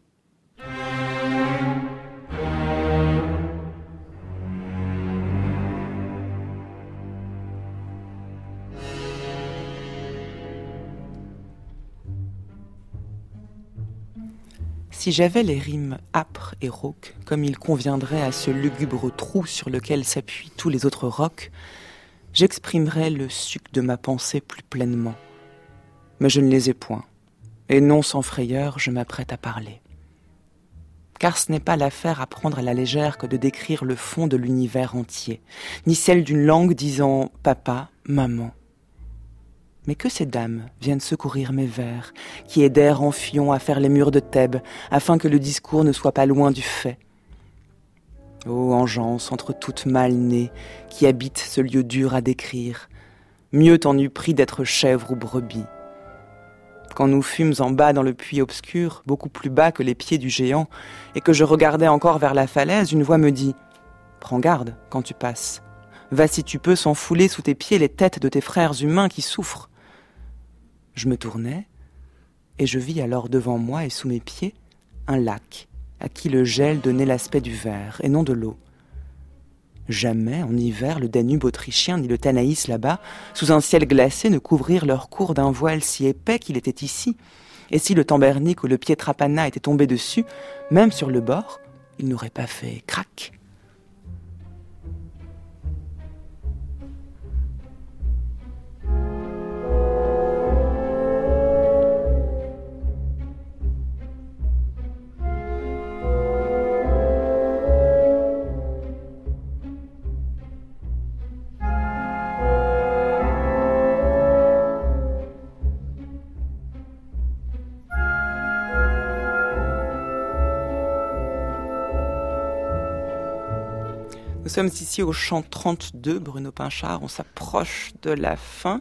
Si j'avais les rimes âpres et rauques, comme il conviendrait à ce lugubre trou sur lequel s'appuient tous les autres rocs, j'exprimerais le suc de ma pensée plus pleinement. Mais je ne les ai point, et non sans frayeur, je m'apprête à parler. Car ce n'est pas l'affaire à prendre à la légère que de décrire le fond de l'univers entier, ni celle d'une langue disant « papa, maman ». Mais que ces dames viennent secourir mes vers, qui aidèrent Amphion à faire les murs de Thèbes, afin que le discours ne soit pas loin du fait. Ô engeance entre toutes mal nées, qui habitent ce lieu dur à décrire, mieux t'en eût pris d'être chèvre ou brebis. Quand nous fûmes en bas dans le puits obscur, beaucoup plus bas que les pieds du géant, et que je regardais encore vers la falaise, une voix me dit « Prends garde quand tu passes. Va si tu peux sans fouler sous tes pieds les têtes de tes frères humains qui souffrent. » Je me tournai, et je vis alors devant moi et sous mes pieds un lac, à qui le gel donnait l'aspect du verre, et non de l'eau. Jamais, en hiver, le Danube autrichien ni le Tanaïs là-bas, sous un ciel glacé, ne couvrirent leur cours d'un voile si épais qu'il était ici. Et si le Tambernic ou le Pietrapana était tombé dessus, même sur le bord, il n'aurait pas fait crac. Nous sommes ici au chant 32, Bruno Pinchard, on s'approche de la fin.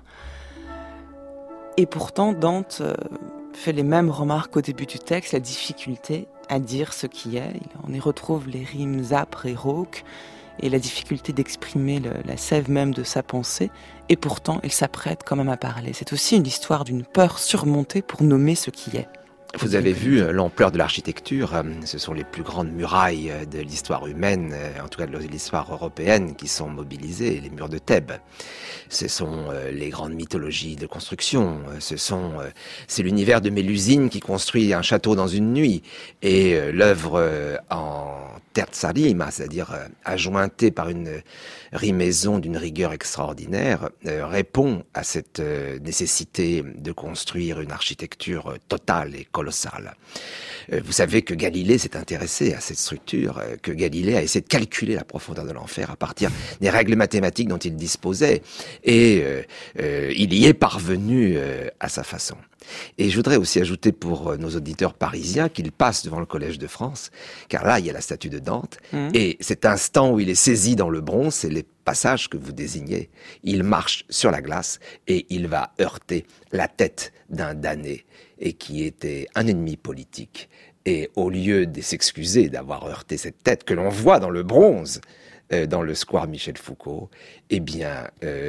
Et pourtant, Dante fait les mêmes remarques au début du texte, la difficulté à dire ce qui est. On y retrouve les rimes âpres et rauques, et la difficulté d'exprimer la sève même de sa pensée. Et pourtant, il s'apprête quand même à parler. C'est aussi une histoire d'une peur surmontée pour nommer ce qui est. Vous avez vu l'ampleur de l'architecture, ce sont les plus grandes murailles de l'histoire humaine, en tout cas de l'histoire européenne, qui sont mobilisées, les murs de Thèbes. Ce sont les grandes mythologies de construction, c'est l'univers de Mélusine qui construit un château dans une nuit, et l'œuvre en terza rima, c'est-à-dire adjointée par une rimaison d'une rigueur extraordinaire, répond à cette nécessité de construire une architecture totale et colossale. Vous savez que Galilée s'est intéressé à cette structure, que Galilée a essayé de calculer la profondeur de l'enfer à partir des règles mathématiques dont il disposait, et il y est parvenu à sa façon. Et je voudrais aussi ajouter pour nos auditeurs parisiens qu'ils passent devant le Collège de France, car là, il y a la statue de Dante, et cet instant où il est saisi dans le bronze, c'est les passages que vous désignez. Il marche sur la glace et il va heurter la tête d'un damné, et qui était un ennemi politique. Et au lieu de s'excuser d'avoir heurté cette tête que l'on voit dans le bronze, dans le square Michel Foucault, eh bien,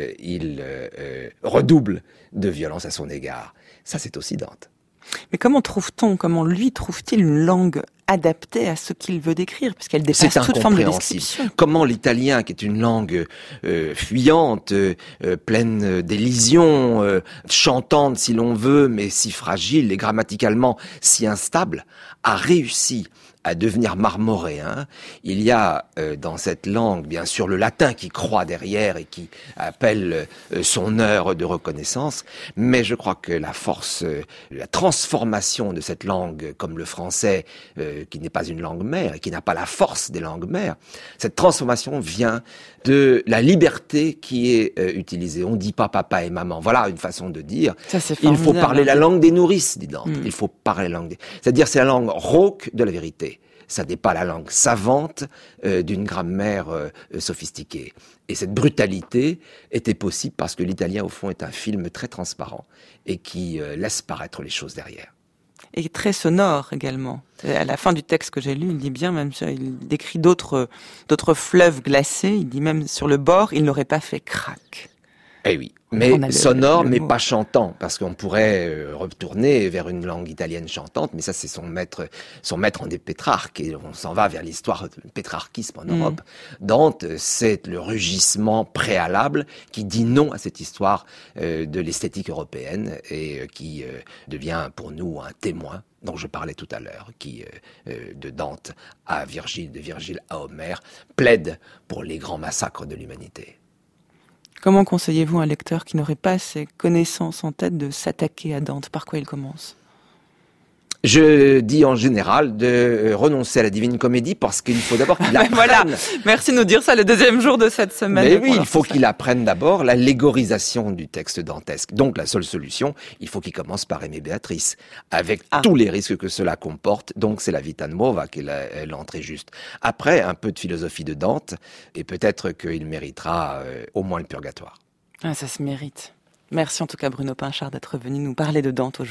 il redouble de violence à son égard. Ça, c'est aussi Dante. Mais comment lui trouve-t-il une langue adaptée à ce qu'il veut décrire, puisqu'elle dépasse toute forme de description? Comment l'italien, qui est une langue fuyante, pleine d'élisions, chantante si l'on veut, mais si fragile et grammaticalement si instable, a réussi à devenir marmoréen. Il y a dans cette langue, bien sûr, le latin qui croît derrière et qui appelle son heure de reconnaissance, mais je crois que la force, la transformation de cette langue, comme le français, qui n'est pas une langue mère et qui n'a pas la force des langues mères, cette transformation vient de la liberté qui est utilisée. On dit pas papa et maman. Voilà une façon de dire. Ça, c'est il faut parler la langue des nourrices, dit Dante. Il faut parler la langue des... C'est-à-dire c'est la langue rauque de la vérité. Ça n'est pas la langue savante d'une grammaire sophistiquée. Et cette brutalité était possible parce que l'italien, au fond, est un film très transparent et qui laisse paraître les choses derrière. Et très sonore également. À la fin du texte que j'ai lu, il dit bien, même, il décrit d'autres fleuves glacés, il dit même sur le bord, il n'aurait pas fait crack. Eh oui, mais sonore, mais pas chantant, parce qu'on pourrait retourner vers une langue italienne chantante, mais ça c'est son maître en est Pétrarque, et on s'en va vers l'histoire du pétrarchisme en Europe. Dante, c'est le rugissement préalable qui dit non à cette histoire de l'esthétique européenne, et qui devient pour nous un témoin dont je parlais tout à l'heure, qui, de Dante à Virgile, de Virgile à Homère, plaide pour les grands massacres de l'humanité. Comment conseillez-vous à un lecteur qui n'aurait pas ces connaissances en tête de s'attaquer à Dante ? Par quoi il commence ? Je dis en général de renoncer à la Divine Comédie parce qu'il faut d'abord qu'il apprenne. Voilà, merci de nous dire ça le deuxième jour de cette semaine. Mais oui, il faut qu'il apprenne d'abord la légorisation du texte dantesque. Donc la seule solution, il faut qu'il commence par aimer Béatrice, avec tous les risques que cela comporte. Donc c'est la Vita Nuova qui est l'entrée juste. Après, un peu de philosophie de Dante, et peut-être qu'il méritera au moins le purgatoire. Ah, ça se mérite. Merci en tout cas Bruno Pinchard d'être venu nous parler de Dante aujourd'hui.